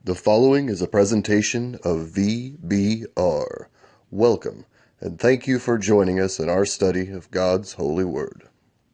The following is a presentation of VBR. Welcome, and thank you for joining us in our study of God's holy word.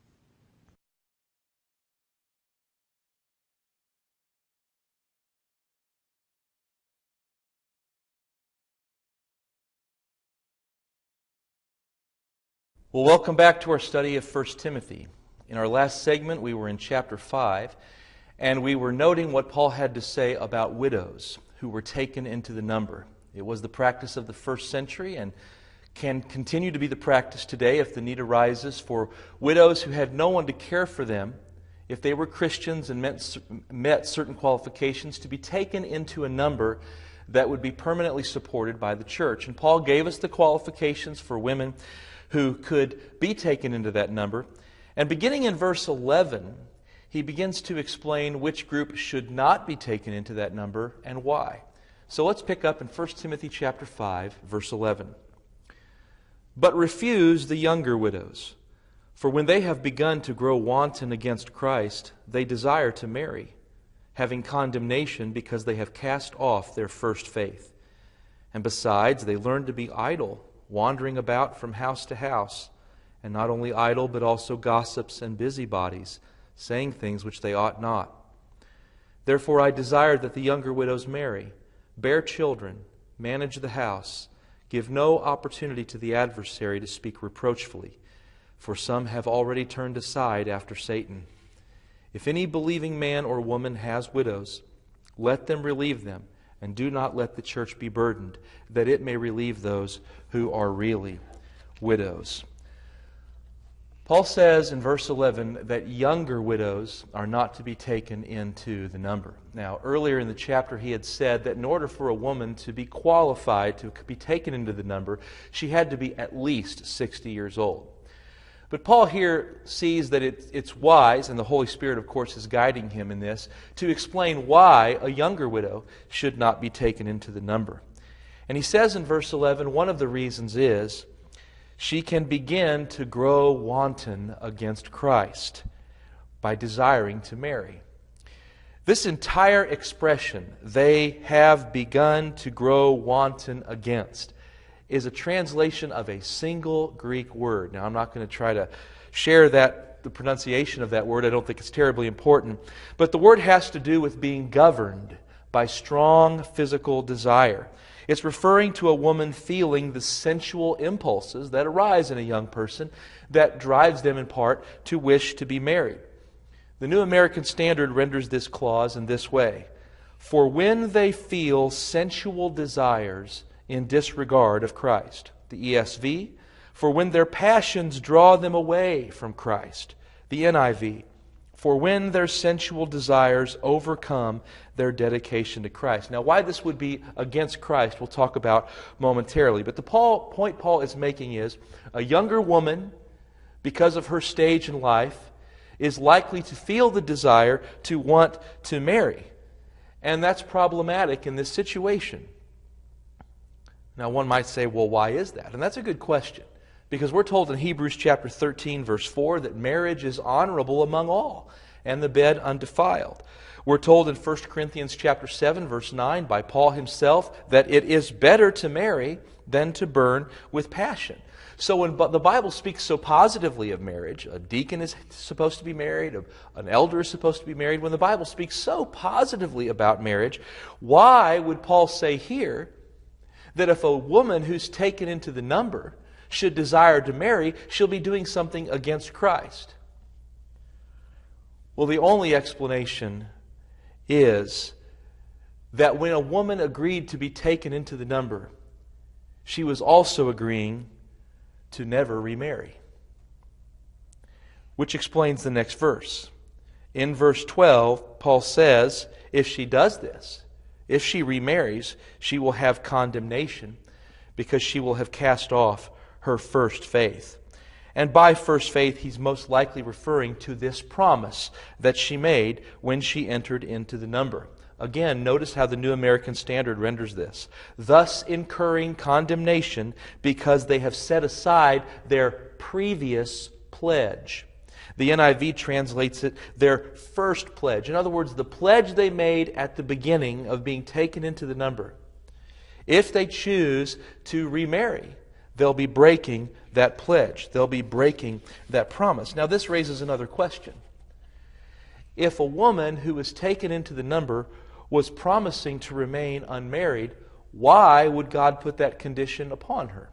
Well, welcome back to our study of 1 Timothy. In our last segment, we were in chapter 5, and we were noting what Paul had to say about widows who were taken into the number. It was the practice of the first century and can continue to be the practice today if the need arises for widows who had no one to care for them, if they were Christians and met certain qualifications, to be taken into a number that would be permanently supported by the church. And Paul gave us the qualifications for women who could be taken into that number. And beginning in verse 11, he begins to explain which group should not be taken into that number and why. So let's pick up in 1 Timothy chapter 5, verse 11. But refuse the younger widows, for when they have begun to grow wanton against Christ, they desire to marry, having condemnation because they have cast off their first faith. And besides, they learn to be idle, wandering about from house to house, and not only idle, but also gossips and busybodies, saying things which they ought not. Therefore I desire that the younger widows marry, bear children, manage the house, give no opportunity to the adversary to speak reproachfully, for some have already turned aside after Satan. If any believing man or woman has widows, let them relieve them, and do not let the church be burdened, that it may relieve those who are really widows. Paul says in verse 11 that younger widows are not to be taken into the number. Now, earlier in the chapter he had said that in order for a woman to be qualified to be taken into the number, she had to be at least 60 years old. But Paul here sees that it's wise, and the Holy Spirit, of course, is guiding him in this, to explain why a younger widow should not be taken into the number. And he says in verse 11, one of the reasons is she can begin to grow wanton against Christ by desiring to marry. This entire expression, they have begun to grow wanton against, is a translation of a single Greek word. Now, I'm not going to try to share the pronunciation of that word. I don't think it's terribly important. But the word has to do with being governed by strong physical desire. It's referring to a woman feeling the sensual impulses that arise in a young person that drives them in part to wish to be married. The New American Standard renders this clause in this way: for when they feel sensual desires in disregard of Christ. The ESV, for when their passions draw them away from Christ. The NIV, for when their sensual desires overcome their dedication to Christ. Now, why this would be against Christ, we'll talk about momentarily. But the point Paul is making is, a younger woman, because of her stage in life, is likely to feel the desire to want to marry. And that's problematic in this situation. Now, one might say, well, why is that? And that's a good question, because we're told in Hebrews chapter 13, verse 4, that marriage is honorable among all, and the bed undefiled. We're told in 1 Corinthians chapter 7, verse 9, by Paul himself, that it is better to marry than to burn with passion. So when the Bible speaks so positively of marriage, a deacon is supposed to be married, an elder is supposed to be married. When the Bible speaks so positively about marriage, why would Paul say here that if a woman who's taken into the number should desire to marry, she'll be doing something against Christ? Well, the only explanation is that when a woman agreed to be taken into the number, she was also agreeing to never remarry. Which explains the next verse. In verse 12, Paul says, if she does this, if she remarries, she will have condemnation because she will have cast off her first faith. And by first faith, he's most likely referring to this promise that she made when she entered into the number. Again, notice how the New American Standard renders this. Thus incurring condemnation because they have set aside their previous pledge. The NIV translates it their first pledge. In other words, the pledge they made at the beginning of being taken into the number. If they choose to remarry, they'll be breaking that pledge. They'll be breaking that promise. Now, this raises another question. If a woman who was taken into the number was promising to remain unmarried, why would God put that condition upon her?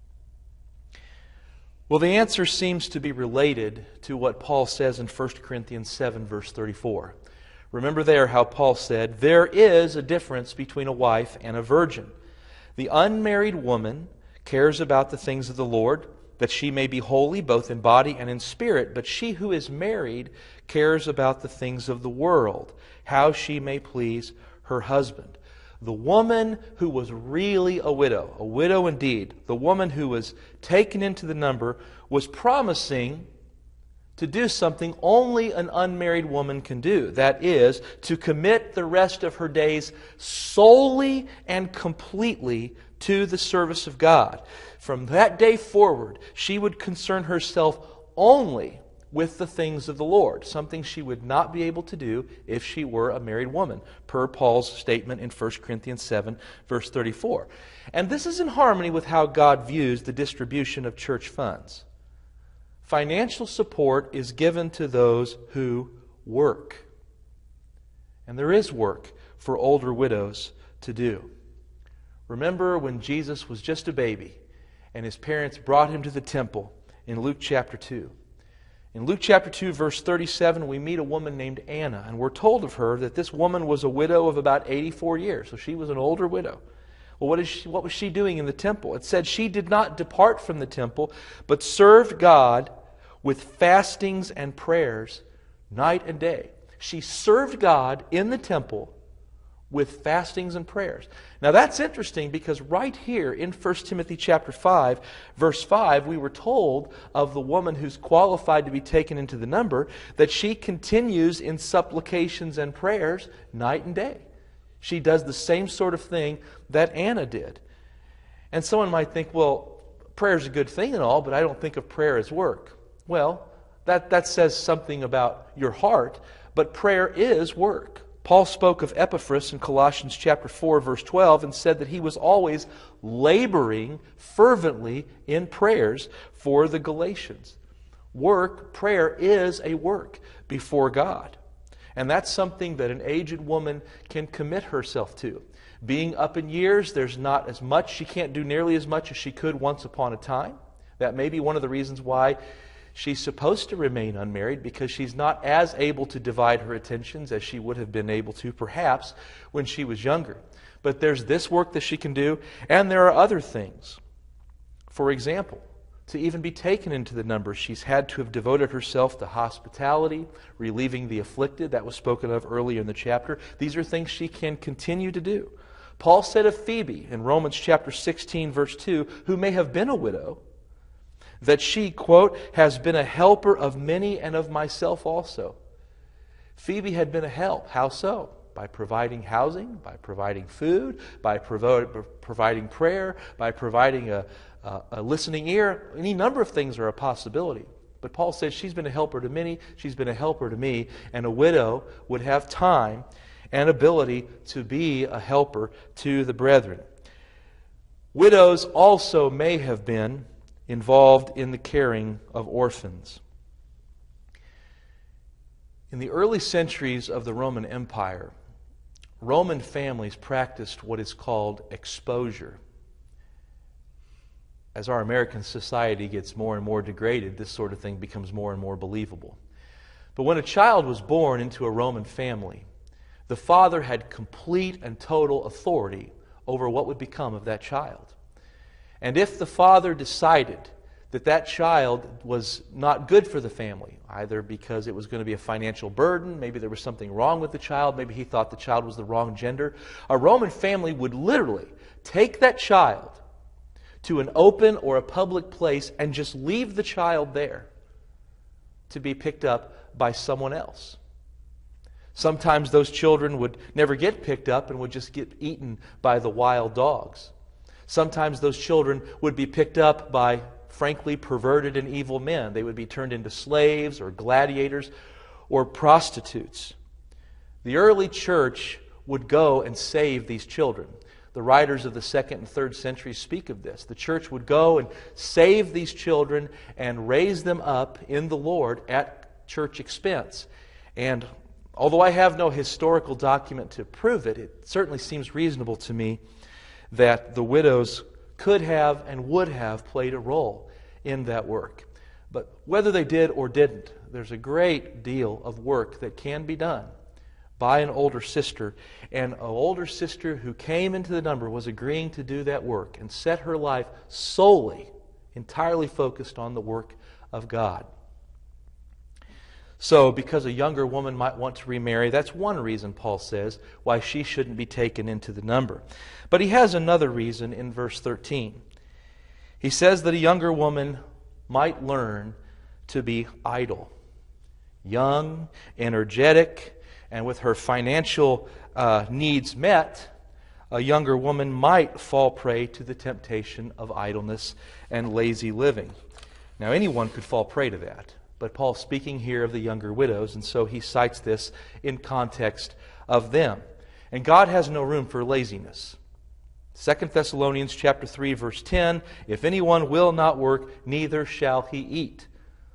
Well, the answer seems to be related to what Paul says in 1 Corinthians 7, verse 34. Remember there how Paul said, "There is a difference between a wife and a virgin. The unmarried woman cares about the things of the Lord, that she may be holy both in body and in spirit. But she who is married cares about the things of the world, how she may please her husband." The woman who was really a widow indeed, the woman who was taken into the number, was promising to do something only an unmarried woman can do. That is, to commit the rest of her days solely and completely to the service of God. From that day forward, she would concern herself only with the things of the Lord, something she would not be able to do if she were a married woman, per Paul's statement in 1 Corinthians 7, verse 34. And this is in harmony with how God views the distribution of church funds. Financial support is given to those who work. And there is work for older widows to do. Remember when Jesus was just a baby and his parents brought him to the temple in Luke chapter 2. In Luke chapter 2, verse 37, we meet a woman named Anna, and we're told of her that this woman was a widow of about 84 years, so she was an older widow. Well, what was she doing in the temple? It said she did not depart from the temple, but served God with fastings and prayers night and day. She served God in the temple with fastings and prayers. Now that's interesting because right here in 1 Timothy chapter 5, verse 5, we were told of the woman who's qualified to be taken into the number that she continues in supplications and prayers night and day. She does the same sort of thing that Anna did. And someone might think, well, prayer is a good thing and all, but I don't think of prayer as work. Well, that says something about your heart, but prayer is work. Paul spoke of Epaphras in Colossians chapter 4, verse 12, and said that he was always laboring fervently in prayers for the Galatians. Prayer is a work before God. And that's something that an aged woman can commit herself to. Being up in years, there's not as much. She can't do nearly as much as she could once upon a time. That may be one of the reasons why she's supposed to remain unmarried, because she's not as able to divide her attentions as she would have been able to, perhaps, when she was younger. But there's this work that she can do, and there are other things. For example, to even be taken into the number, she's had to have devoted herself to hospitality, relieving the afflicted. That was spoken of earlier in the chapter. These are things she can continue to do. Paul said of Phoebe in Romans chapter 16, verse 2, who may have been a widow, that she, quote, has been a helper of many and of myself also. Phoebe had been a help. How so? By providing housing, by providing food, by providing prayer, by providing a listening ear. Any number of things are a possibility. But Paul says she's been a helper to many, she's been a helper to me, and a widow would have time and ability to be a helper to the brethren. Widows also may have been involved in the caring of orphans. In the early centuries of the Roman Empire, Roman families practiced what is called exposure. As our American society gets more and more degraded, this sort of thing becomes more and more believable. But when a child was born into a Roman family, the father had complete and total authority over what would become of that child. And if the father decided that that child was not good for the family, either because it was going to be a financial burden, maybe there was something wrong with the child, maybe he thought the child was the wrong gender, a Roman family would literally take that child to an open or a public place and just leave the child there to be picked up by someone else. Sometimes those children would never get picked up and would just get eaten by the wild dogs. Sometimes those children would be picked up by frankly, perverted and evil men. They would be turned into slaves or gladiators or prostitutes. The early church would go and save these children. The writers of the 2nd and 3rd centuries speak of this. The church would go and save these children and raise them up in the Lord at church expense. And although I have no historical document to prove it, it certainly seems reasonable to me that the widows could have and would have played a role in that work. But whether they did or didn't, there's a great deal of work that can be done by an older sister. And an older sister who came into the number was agreeing to do that work and set her life solely, entirely focused on the work of God. So, because a younger woman might want to remarry, that's one reason, Paul says, why she shouldn't be taken into the number. But he has another reason in verse 13. He says that a younger woman might learn to be idle. Young, energetic, and with her financial needs met, a younger woman might fall prey to the temptation of idleness and lazy living. Now, anyone could fall prey to that. But Paul's speaking here of the younger widows, and so he cites this in context of them. And God has no room for laziness. 2 Thessalonians chapter 3, verse 10, if anyone will not work, neither shall he eat.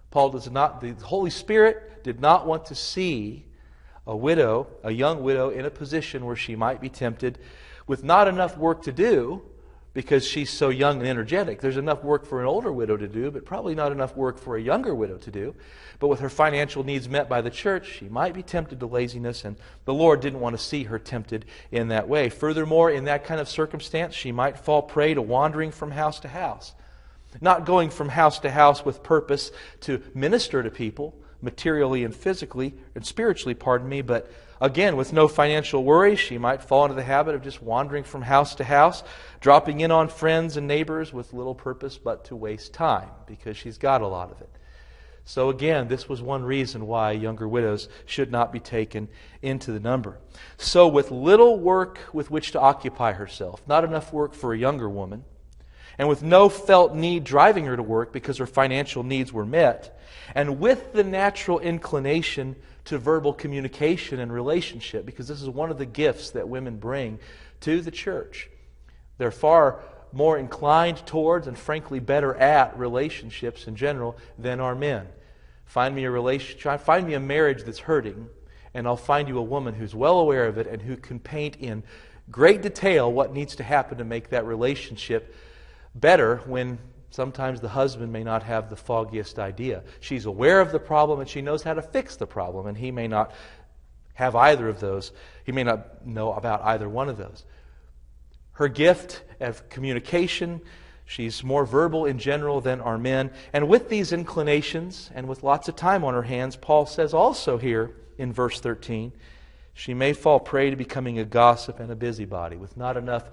The Holy Spirit did not want to see a young widow, in a position where she might be tempted with not enough work to do, because she's so young and energetic. There's enough work for an older widow to do, but probably not enough work for a younger widow to do. But with her financial needs met by the church, she might be tempted to laziness, and the Lord didn't want to see her tempted in that way. Furthermore, in that kind of circumstance, she might fall prey to wandering from house to house. Not going from house to house with purpose to minister to people, materially and physically, and spiritually, but again, with no financial worries, she might fall into the habit of just wandering from house to house, dropping in on friends and neighbors with little purpose but to waste time, because she's got a lot of it. So again, this was one reason why younger widows should not be taken into the number. So with little work with which to occupy herself, not enough work for a younger woman, and with no felt need driving her to work because her financial needs were met, and with the natural inclination to verbal communication and relationship, because this is one of the gifts that women bring to the church. They're far more inclined towards and frankly better at relationships in general than are men. Find me a marriage that's hurting, and I'll find you a woman who's well aware of it and who can paint in great detail what needs to happen to make that relationship better, when sometimes the husband may not have the foggiest idea. She's aware of the problem and she knows how to fix the problem, and he may not have either of those. He may not know about either one of those. Her gift of communication, she's more verbal in general than are men. And with these inclinations and with lots of time on her hands, Paul says also here in verse 13, she may fall prey to becoming a gossip and a busybody. With not enough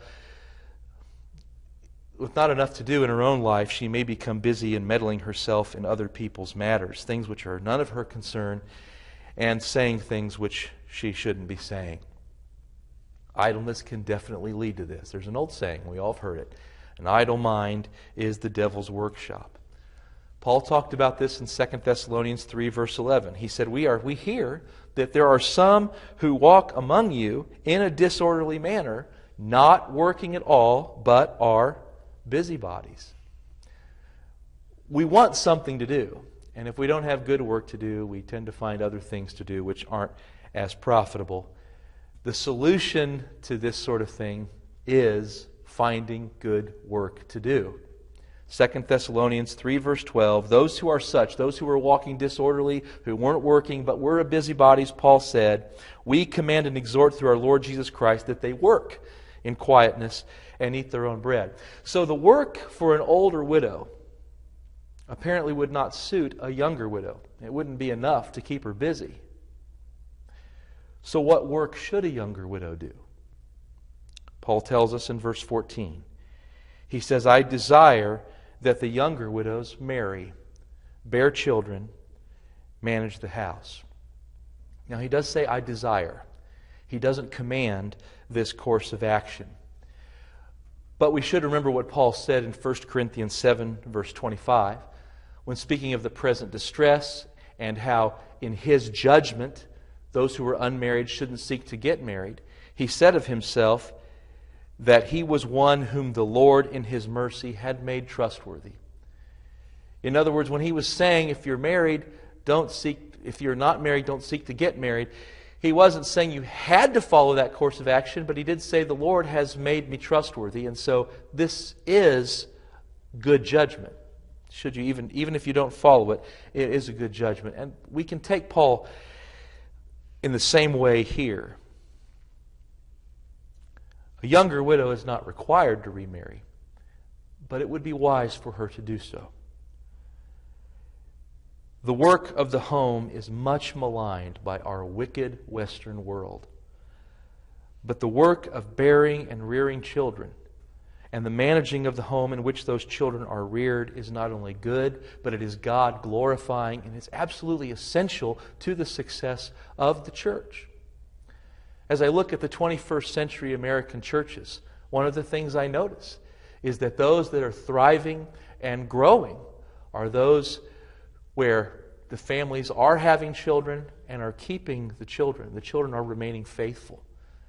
to do in her own life, she may become busy in meddling herself in other people's matters, things which are none of her concern, and saying things which she shouldn't be saying. Idleness can definitely lead to this. There's an old saying, we all have heard it, an idle mind is the devil's workshop. Paul talked about this in 2 Thessalonians 3, verse 11. He said, we hear that there are some who walk among you in a disorderly manner, not working at all, but are busybodies. We want something to do, and if we don't have good work to do, we tend to find other things to do which aren't as profitable. The solution to this sort of thing is finding good work to do. 2 Thessalonians 3, verse 12, those who are such, those who are walking disorderly, who weren't working but were busybodies, Paul said, we command and exhort through our Lord Jesus Christ that they work in quietness and eat their own bread. So the work for an older widow apparently would not suit a younger widow. It wouldn't be enough to keep her busy. So what work should a younger widow do? Paul tells us in verse 14. He says, I desire that the younger widows marry, bear children, manage the house. Now he does say, I desire. He doesn't command this course of action. But we should remember what Paul said in 1 Corinthians 7, verse 25, when speaking of the present distress and how in his judgment those who were unmarried shouldn't seek to get married. He said of himself that he was one whom the Lord in his mercy had made trustworthy. In other words, when he was saying, if you're married, if you're not married, don't seek to get married, he wasn't saying you had to follow that course of action, but he did say the Lord has made me trustworthy, and so this is good judgment. Should you even if you don't follow it, it is a good judgment. And we can take Paul in the same way here. A younger widow is not required to remarry, but it would be wise for her to do so. The work of the home is much maligned by our wicked Western world. But the work of bearing and rearing children and the managing of the home in which those children are reared is not only good, but it is God glorifying, and it's absolutely essential to the success of the church. As I look at the 21st century American churches, one of the things I notice is that those that are thriving and growing are those where the families are having children and are keeping the children. The children are remaining faithful.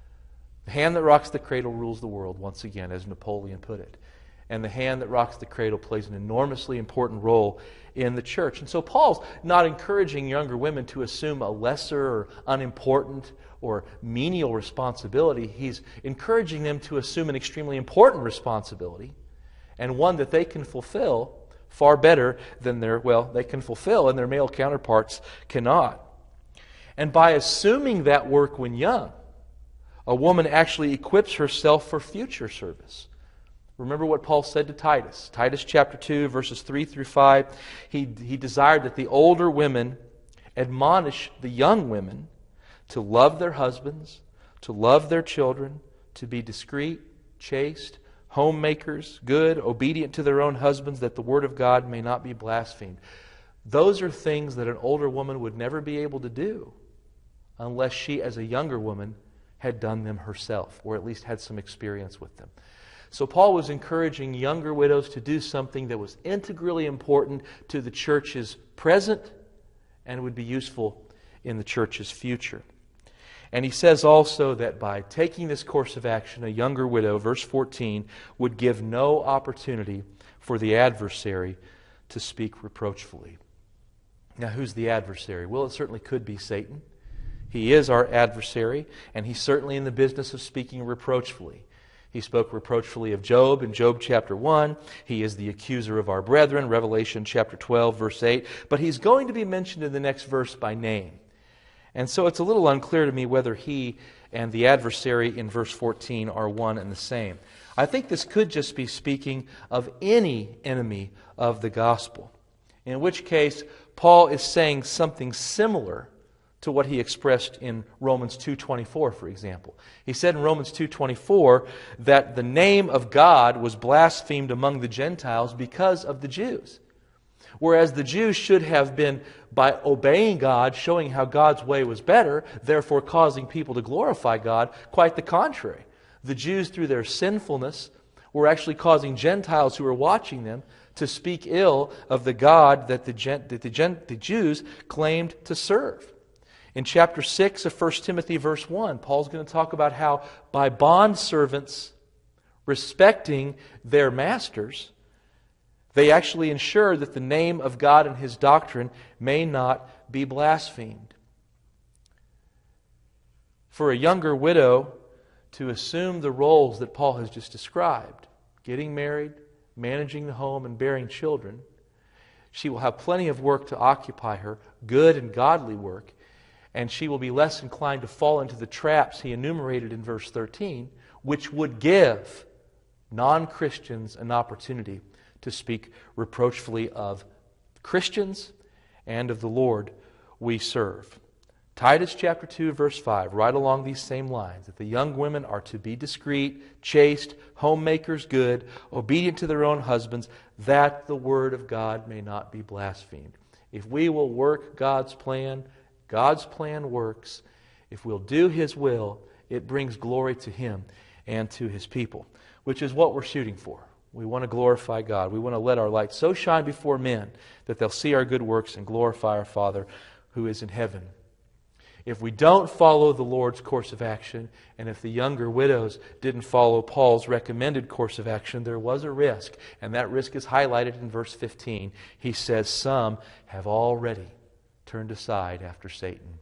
The hand that rocks the cradle rules the world, once again, as Napoleon put it. And the hand that rocks the cradle plays an enormously important role in the church. And so Paul's not encouraging younger women to assume a lesser or unimportant or menial responsibility. He's encouraging them to assume an extremely important responsibility, and one that they can fulfill far better than they can fulfill, and their male counterparts cannot. And by assuming that work when young, a woman actually equips herself for future service. Remember what Paul said to Titus. Titus chapter 2, verses 3 through 5. He desired that the older women admonish the young women to love their husbands, to love their children, to be discreet, chaste, homemakers, good, obedient to their own husbands, that the word of God may not be blasphemed. Those are things that an older woman would never be able to do unless she, as a younger woman, had done them herself, or at least had some experience with them. So Paul was encouraging younger widows to do something that was integrally important to the church's present and would be useful in the church's future. And he says also that by taking this course of action, a younger widow, verse 14, would give no opportunity for the adversary to speak reproachfully. Now, who's the adversary? Well, it certainly could be Satan. He is our adversary, and he's certainly in the business of speaking reproachfully. He spoke reproachfully of Job in Job chapter 1. He is the accuser of our brethren, Revelation chapter 12, verse 8. But he's going to be mentioned in the next verse by name. And so it's a little unclear to me whether he and the adversary in verse 14 are one and the same. I think this could just be speaking of any enemy of the gospel, in which case Paul is saying something similar to what he expressed in Romans 2:24, for example. He said in Romans 2:24 that the name of God was blasphemed among the Gentiles because of the Jews. Whereas the Jews should have been, by obeying God, showing how God's way was better, therefore causing people to glorify God, quite the contrary. The Jews, through their sinfulness, were actually causing Gentiles who were watching them to speak ill of the God that the Jews claimed to serve. In chapter 6 of 1 Timothy verse 1, Paul's going to talk about how by bondservants respecting their masters, they actually ensure that the name of God and His doctrine may not be blasphemed. For a younger widow to assume the roles that Paul has just described, getting married, managing the home, and bearing children, she will have plenty of work to occupy her, good and godly work, and she will be less inclined to fall into the traps he enumerated in verse 13, which would give non-Christians an opportunity to speak reproachfully of Christians and of the Lord we serve. Titus chapter 2, verse 5, right along these same lines, that the young women are to be discreet, chaste, homemakers good, obedient to their own husbands, that the word of God may not be blasphemed. If we will work God's plan works. If we'll do His will, it brings glory to Him. and to His people, which is what we're shooting for. We want to glorify God. We want to let our light so shine before men that they'll see our good works and glorify our Father who is in heaven. If we don't follow the Lord's course of action, and if the younger widows didn't follow Paul's recommended course of action, there was a risk, and that risk is highlighted in verse 15. He says, some have already turned aside after Satan.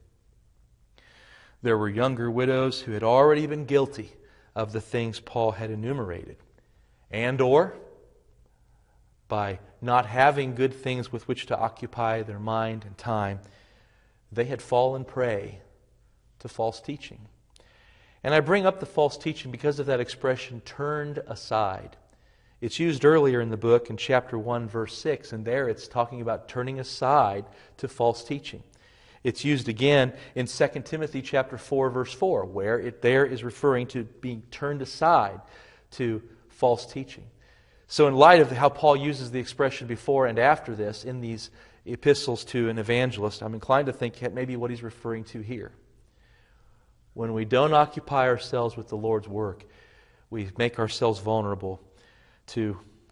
There were younger widows who had already been guilty of the things Paul had enumerated, and or by not having good things with which to occupy their mind and time, they had fallen prey to false teaching. And I bring up the false teaching because of that expression, turned aside. It's used earlier in the book in chapter 1, verse 6, and there it's talking about turning aside to false teaching. It's used again in 2 Timothy chapter 4, verse 4, where it there is referring to being turned aside to false teaching. So in light of how Paul uses the expression before and after this in these epistles to an evangelist, I'm inclined to think that maybe what he's referring to here. When we don't occupy ourselves with the Lord's work, we make ourselves vulnerable to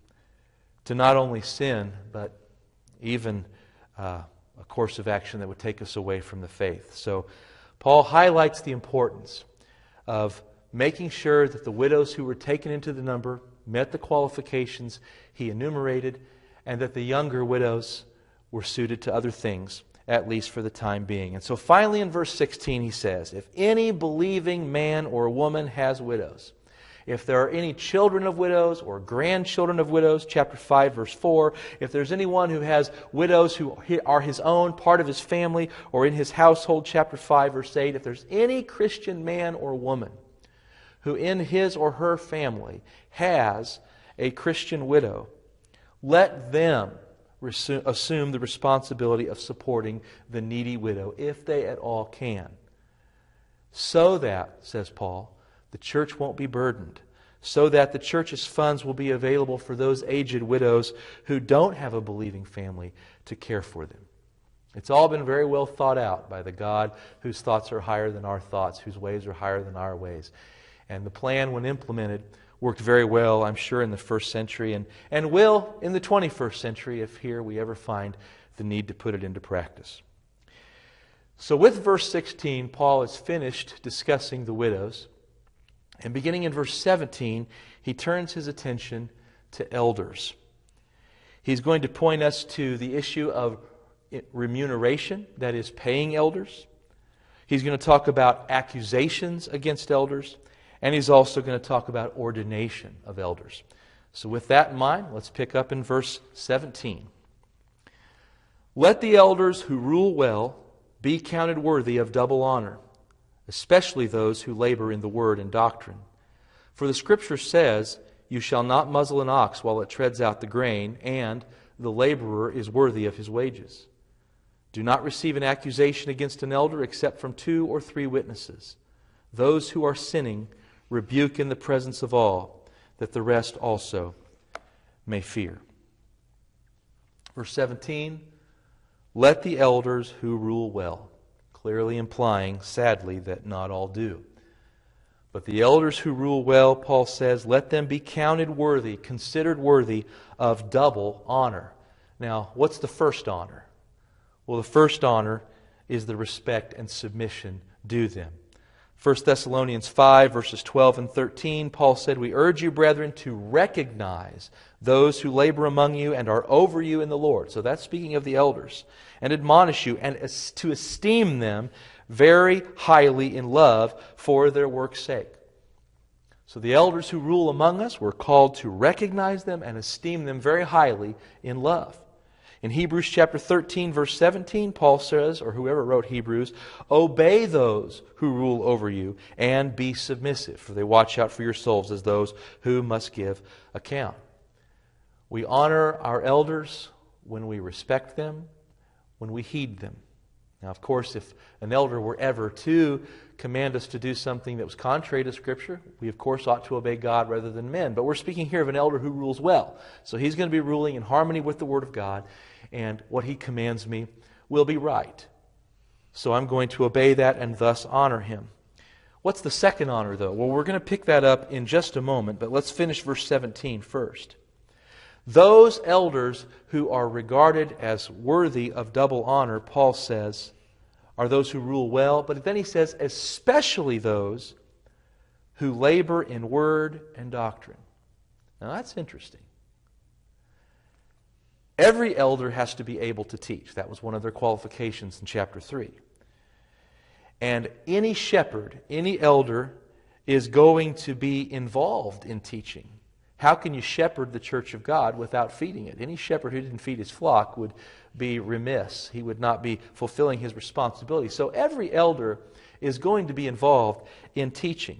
not only sin, but even a course of action that would take us away from the faith. So Paul highlights the importance of making sure that the widows who were taken into the number met the qualifications he enumerated, and that the younger widows were suited to other things, at least for the time being. And so finally in verse 16 he says, if any believing man or woman has widows, if there are any children of widows or grandchildren of widows, chapter 5, verse 4, if there's anyone who has widows who are his own, part of his family, or in his household, chapter 5, verse 8, if there's any Christian man or woman who in his or her family has a Christian widow, let them assume the responsibility of supporting the needy widow, if they at all can. So that, says Paul, the church won't be burdened. So that the church's funds will be available for those aged widows who don't have a believing family to care for them. It's all been very well thought out by the God whose thoughts are higher than our thoughts, whose ways are higher than our ways. And the plan, when implemented, worked very well, I'm sure, in the first century and will in the 21st century if here we ever find the need to put it into practice. So with verse 16, Paul has finished discussing the widows. And beginning in verse 17, he turns his attention to elders. He's going to point us to the issue of remuneration, that is, paying elders. He's going to talk about accusations against elders. And he's also going to talk about ordination of elders. So with that in mind, let's pick up in verse 17. Let the elders who rule well be counted worthy of double honor, especially those who labor in the word and doctrine. For the Scripture says, you shall not muzzle an ox while it treads out the grain, and the laborer is worthy of his wages. Do not receive an accusation against an elder except from 2 or 3 witnesses. Those who are sinning rebuke in the presence of all, that the rest also may fear. Verse 17, let the elders who rule well, clearly implying, sadly, that not all do. But the elders who rule well, Paul says, let them be counted worthy, considered worthy of double honor. Now, what's the first honor? Well, the first honor is the respect and submission due them. 1 Thessalonians 5, verses 12 and 13, Paul said, we urge you, brethren, to recognize those who labor among you and are over you in the Lord. So that's speaking of the elders. And admonish you and to esteem them very highly in love for their work's sake. So the elders who rule among us, we're called to recognize them and esteem them very highly in love. In Hebrews chapter 13, verse 17, Paul says, or whoever wrote Hebrews, obey those who rule over you and be submissive, for they watch out for your souls as those who must give account. We honor our elders when we respect them, when we heed them. Now, of course, if an elder were ever to command us to do something that was contrary to Scripture, we, of course, ought to obey God rather than men. But we're speaking here of an elder who rules well. So he's going to be ruling in harmony with the Word of God, and what he commands me will be right. So I'm going to obey that and thus honor him. What's the second honor, though? Well, we're going to pick that up in just a moment, but let's finish verse 17 first. Those elders who are regarded as worthy of double honor, Paul says, are those who rule well, but then he says, especially those who labor in word and doctrine. Now that's interesting. Every elder has to be able to teach. That was one of their qualifications in chapter 3. And any shepherd, any elder, is going to be involved in teaching. How can you shepherd the church of God without feeding it? Any shepherd who didn't feed his flock would be remiss. He would not be fulfilling his responsibility. So every elder is going to be involved in teaching.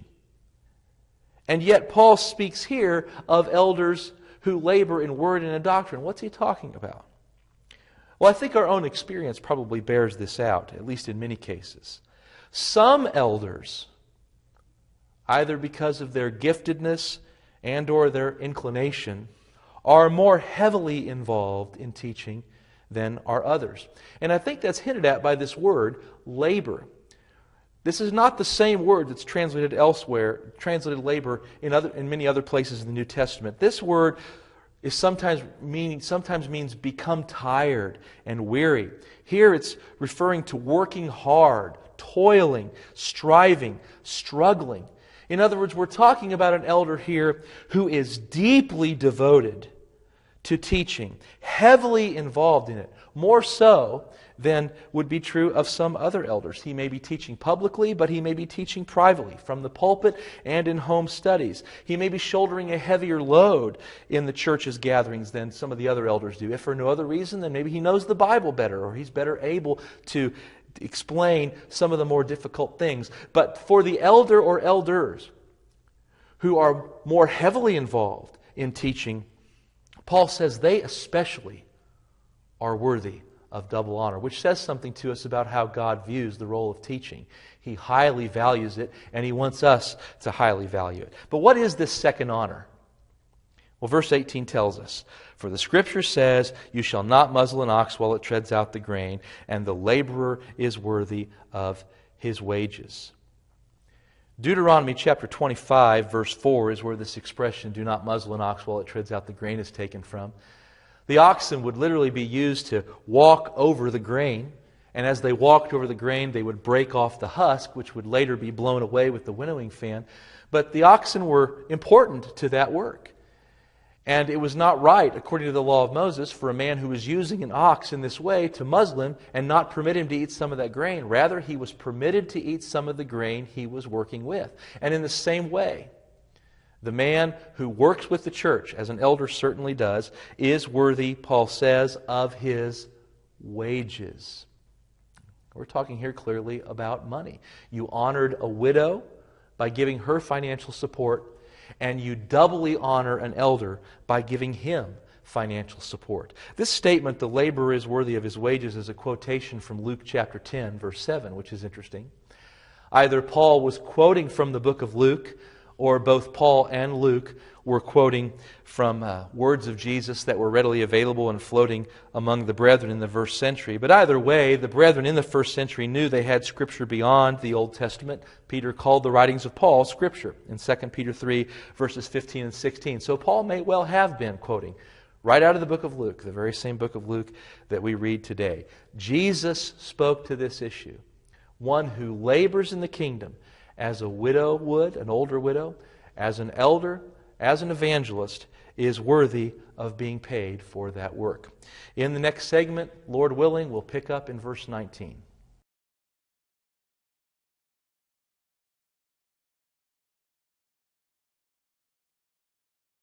And yet Paul speaks here of elders who labor in word and in doctrine. What's he talking about? Well, I think our own experience probably bears this out, at least in many cases. Some elders, either because of their giftedness and or their inclination, are more heavily involved in teaching than are others. And I think that's hinted at by this word, labor. This is not the same word that's translated elsewhere, translated labor in many other places in the New Testament. This word is sometimes means become tired and weary. Here it's referring to working hard, toiling, striving, struggling. In other words, we're talking about an elder here who is deeply devoted to teaching, heavily involved in it, more so than would be true of some other elders. He may be teaching publicly, but he may be teaching privately, from the pulpit and in home studies. He may be shouldering a heavier load in the church's gatherings than some of the other elders do. If for no other reason, then maybe he knows the Bible better, or he's better able to explain some of the more difficult things. But for the elder or elders who are more heavily involved in teaching, Paul says they especially are worthy of double honor, which says something to us about how God views the role of teaching. He highly values it, and He wants us to highly value it. But what is this second honor? Well, verse 18 tells us, "For the Scripture says, 'You shall not muzzle an ox while it treads out the grain, and the laborer is worthy of his wages.'" Deuteronomy chapter 25, verse 4 is where this expression, "do not muzzle an ox while it treads out the grain," is taken from. The oxen would literally be used to walk over the grain, and as they walked over the grain, they would break off the husk, which would later be blown away with the winnowing fan. But the oxen were important to that work. And it was not right, according to the law of Moses, for a man who was using an ox in this way to muzzle him and not permit him to eat some of that grain. Rather, he was permitted to eat some of the grain he was working with. And in the same way, the man who works with the church, as an elder certainly does, is worthy, Paul says, of his wages. We're talking here clearly about money. You honored a widow by giving her financial support, and you doubly honor an elder by giving him financial support. This statement, "the laborer is worthy of his wages," is a quotation from Luke chapter 10, verse 7, which is interesting. Either Paul was quoting from the book of Luke, or both Paul and Luke were quoting from words of Jesus that were readily available and floating among the brethren in the first century. But either way, the brethren in the first century knew they had Scripture beyond the Old Testament. Peter called the writings of Paul Scripture in 2 Peter 3, verses 15 and 16. So Paul may well have been quoting right out of the book of Luke, the very same book of Luke that we read today. Jesus spoke to this issue. One who labors in the kingdom as a widow would, an older widow, as an elder, as an evangelist, is worthy of being paid for that work. In the next segment, Lord willing, we'll pick up in verse 19.